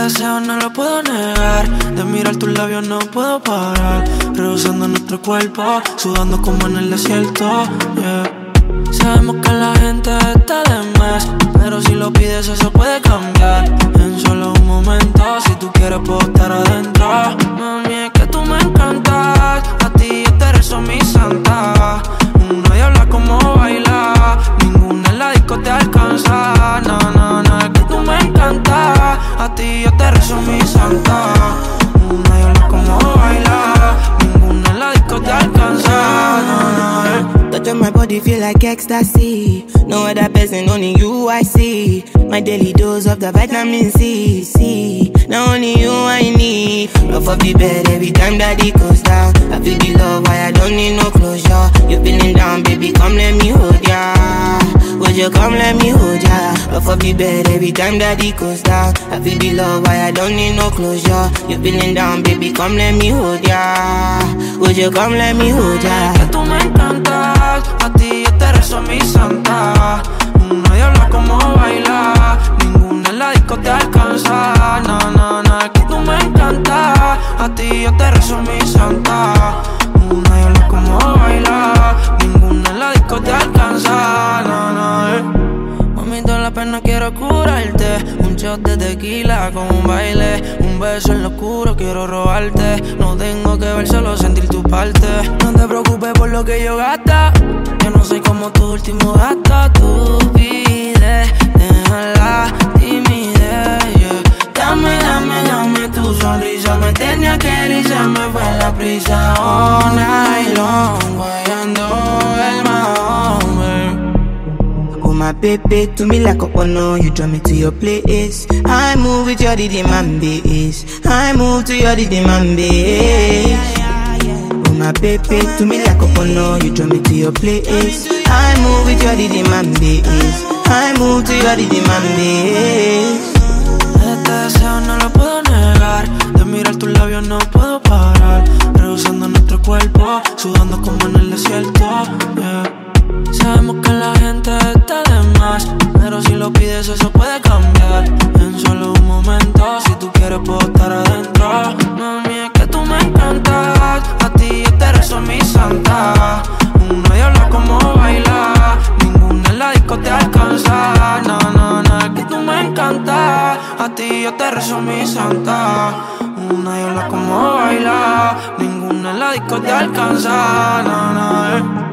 deseo no lo puedo negar. De mirar tus labios no puedo parar. Rehusando nuestro cuerpo, sudando como en el desierto, yeah. Sabemos que la gente está de más, pero si lo pides eso puede cambiar en solo un momento. Si tú quieres puedo estar adentro. Mami, es que tú me encantas. A ti yo te rezo mi santa. Una diabla como baila, ninguna en la disco te alcanza. No, no, no, es que tú me encantas. A ti yo te rezo mi santa. Una diabla como baila, ninguna en la disco te alcanza. No, no, Touch on my body feel like ecstasy. No other person, only you I see. My daily dose of the vitamin C. Now only you I need. Love of the bed every time that it goes down. I feel the love, why I don't need no closure. You feeling down, baby, come let me hold ya. Would you come let me hold ya? Love of the bed every time that it goes down. I feel the love, why I don't need no closure. You feeling down, baby, come let me hold ya. Would you come let me hold ya? que tú me encantas. A ti yo te rezo mi santa. Una diabla como baila, ninguna en la disco te alcanza. No, no, no, es que tú me encantas. A ti yo te rezo mi santa. Una diabla como baila, ninguna en la disco te alcanza. No, no, Mami, toda la pena quiero curarte. Un shot de tequila con un baile. Un beso en lo oscuro, quiero robarte. No tengo que ver, solo sentir tu parte. No te preocupes por lo que yo gasta. Yo no soy como tu último gasto. Tú pides, deja la timidez, yeah. Dame tu sonrisa. Me tenía que ir y se me fue la prisa. All night long, guayando el mahón, Oh my baby, to me like a no, you draw me to your place. I move with your rhythm and bass. I move to your rhythm and bass. Oh my baby, to me like a no, you draw me to your place. I move with your rhythm and bass. I move to your rhythm and bass. Este deseo no lo puedo negar. De mirar tus labios no puedo parar. Rehusando nuestro cuerpo, sudando como en el desierto, yeah. Sabemos que la gente está de más, pero si lo pides eso puede cambiar en solo un momento. Si tú quieres puedo estar adentro. Mami, es que tú me encantas. A ti yo te rezo mi santa. Una diabla como baila, ninguna en la disco te alcanza. No, no, no, es que tú me encantas. A ti yo te rezo mi santa. Una diabla como baila, ninguna en la disco te alcanza. No, no,